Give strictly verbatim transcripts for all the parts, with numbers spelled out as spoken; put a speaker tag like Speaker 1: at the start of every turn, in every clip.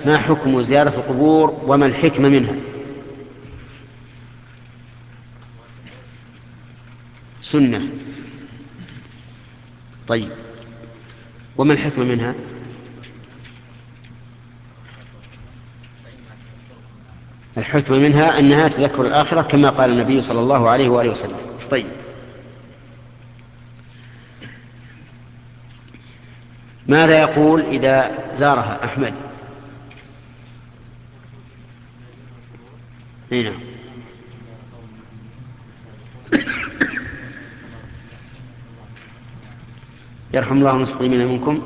Speaker 1: ما حكم زيارة القبور وما الحكمة منها؟ سنة. طيب، وما الحكمة منها؟ الحكمة منها أنها تذكر الآخرة كما قال النبي صلى الله عليه وآله وسلم. طيب، ماذا يقول إذا زارها أحمد؟ هنا يرحم الله المسلمين منكم.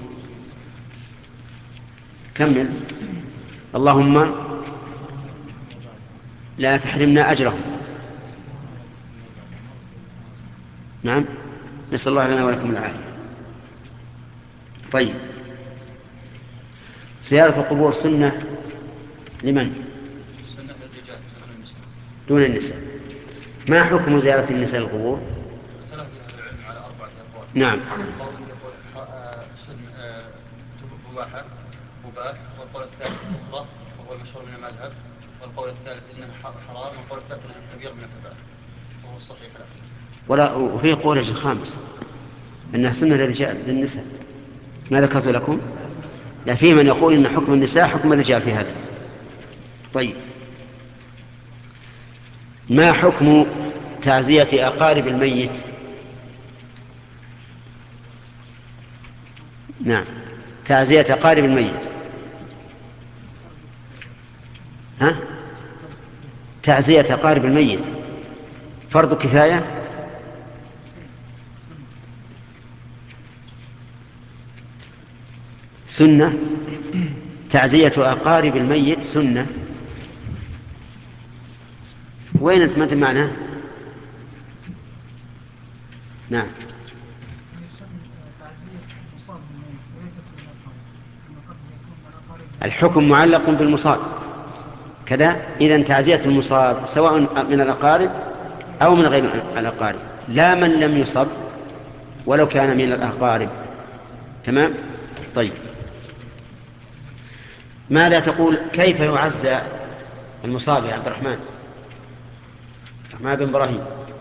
Speaker 1: كمل. اللهم لا تحرمنا أجرهم. نعم، نسأل الله لنا ولكم العافية. طيب، زيارة القبور سنة لمن؟
Speaker 2: سنة للرجال دون النساء.
Speaker 1: دون النساء. ما حكم زيارة النساء القبور؟
Speaker 2: اختلف أهل العلم على أربعة أقوال.
Speaker 1: نعم.
Speaker 2: قول يقول سن مباحة مباح، والقول الثالث تكره وهو المشهور من المذهب، والقول الثالث انها حرام، والقول الثالث انها كبير من الكبائر وهو الصحيح الأخير.
Speaker 1: ولا وفي قول الخامس أنها سنة للرجال للنساء، ما ذكرت لكم. لا، في من يقول أن حكم النساء حكم الرجال في هذا. طيب، ما حكم تعزية أقارب الميت؟ نعم، تعزية أقارب الميت. ها؟ تعزية أقارب الميت فرض كفاية؟ سنة. تعزية أقارب الميت سنة. وين أنت ما معناه؟ نعم. الحكم معلق بالمصاب كذا. إذن تعزية المصاب سواء من الأقارب أو من غير الأقارب، لا من لم يصب ولو كان من الأقارب. تمام. طيب، ماذا تقول كيف يعزى المصاب يا عبد الرحمن؟ الرحمن بن إبراهيم.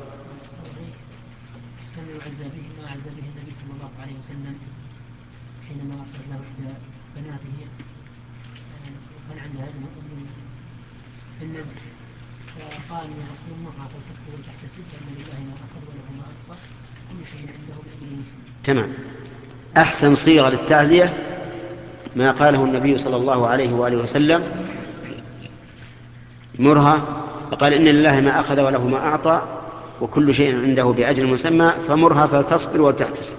Speaker 3: أحسن يعزى به ما عزى به النبي صلى الله عليه وسلم حينما أخذ له إحدى بناته وكان عندها في النزل، فقال يا رسول الله فالتصبر وتحتسب فإن لله ما أخذ وله ما أعطى كل شيء عنده بأجل مسلم.
Speaker 1: تمام. أحسن صيغة للتعزية ما قاله النبي صلى الله عليه وآله وسلم: مرها، فقال إن لله ما أخذ وله ما أعطى وكل شيء عنده بأجل مسمى فمرها فلتصبر وتحتسب.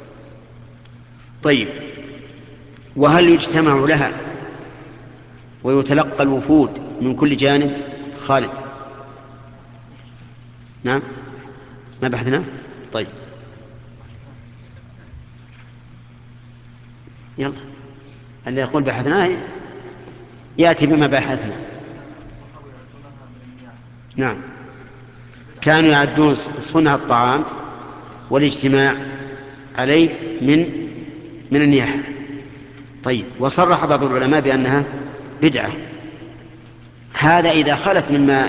Speaker 1: طيب، وهل يجتمع لها ويتلقى الوفود من كل جانب؟ خالد. نعم، ما بحثنا. طيب، يلا، اللي يقول بحثنا يأتي بما بحثنا. نعم، كانوا يعدون صنع الطعام والاجتماع عليه من من النياحة. طيب، وصرح بعض العلماء بأنها بدعة. هذا إذا خلت مما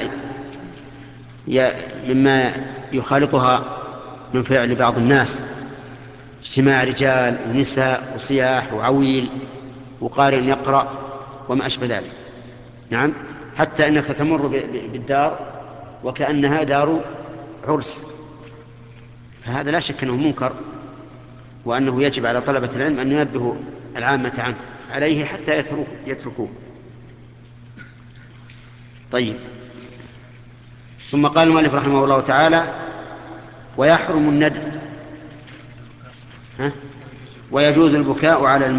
Speaker 1: مما يخالطها من فعل بعض الناس، اجتماع رجال ونساء وصياح وعويل وقارئ يقرأ وما أشبه ذلك. نعم، حتى أنك تمر بالدار وكأنها دار عرس، فهذا لا شك أنه منكر، وأنه يجب على طلبة العلم أن ينبهوا العامة عنه عليه حتى يتركوه. طيب، ثم قال المؤلف رحمه الله تعالى: ويحرم الندب. ها؟ ويجوز البكاء على الميت